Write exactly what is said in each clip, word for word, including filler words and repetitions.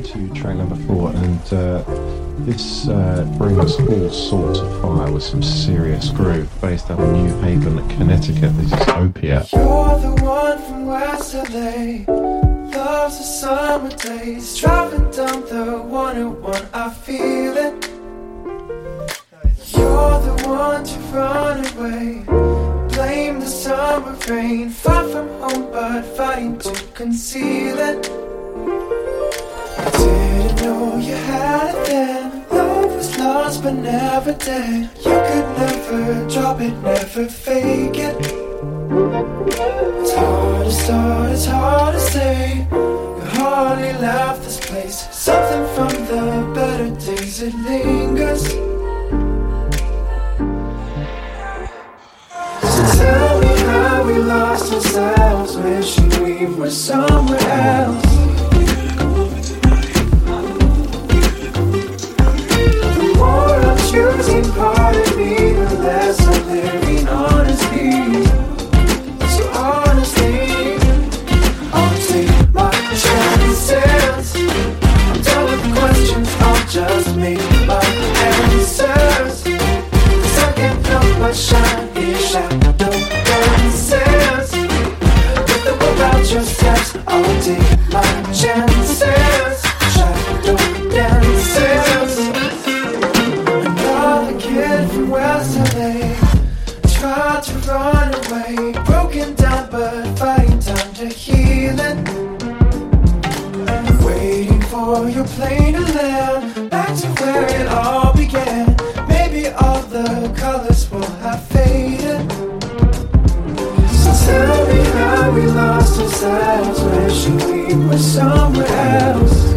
to track number four, and uh, this uh, brings all sorts of fire with some serious groove, based out of New Haven, Connecticut. This is Opia. You're the one from West L A, loves the summer days, driving down the one oh one, I feel it. You're the one to run away, blame the summer rain, far from home but fighting to conceal it. I didn't know you had it then, love was lost but never dead. You could never drop it, never fake it. It's hard to start, it's hard to say, you hardly left this place. Something from the better days, it lingers. So tell me how we lost ourselves, wishing we were somewhere else. The more I'm choosing part of me, the less I'm living honestly. So honestly, I'll take my chances. I'm done with the questions, I'll just make my answers. Cause I can't help but shine here, shadow dances. With the whip out your steps, I'll take my chances. Shadow dances. Another kid from West L A, tried to run away, broken down but fighting time to heal it. Waiting for your plane to land, back to where it all began. Maybe all the colors will have faded. So tell me how we lost ourselves, wishing we were somewhere else.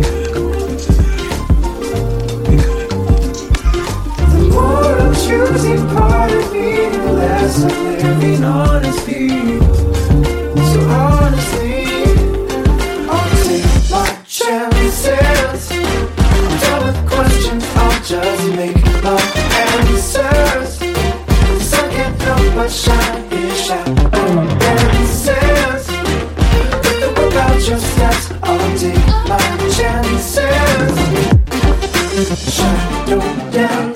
The more I'm choosing part of me, the less I'm living honestly. So honestly, I'll take my chances. I'm done with questions, I'll just make my answers. Cause I can't help but shine here, shadow dances. With the whip out your steps, I'll take my chances. Shadow dances.